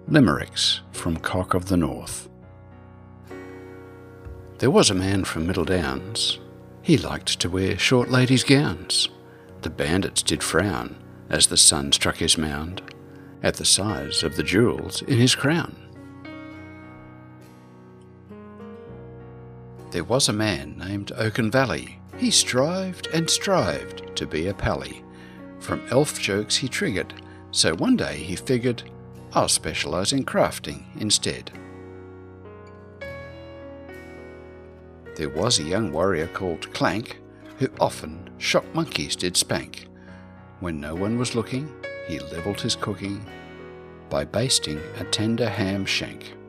Limericks from Cock of the North. There was a man from Middle Downs. He liked to wear short ladies' gowns. The bandits did frown as the sun struck his mound at the size of the jewels in his crown. There was a man named Oaken Valley. He strived and strived to be a pally. From elf jokes he triggered, so one day he figured, I'll specialise in crafting instead. There was a young warrior called Clank, who often shop monkeys did spank. When no one was looking, he levelled his cooking by basting a tender ham shank.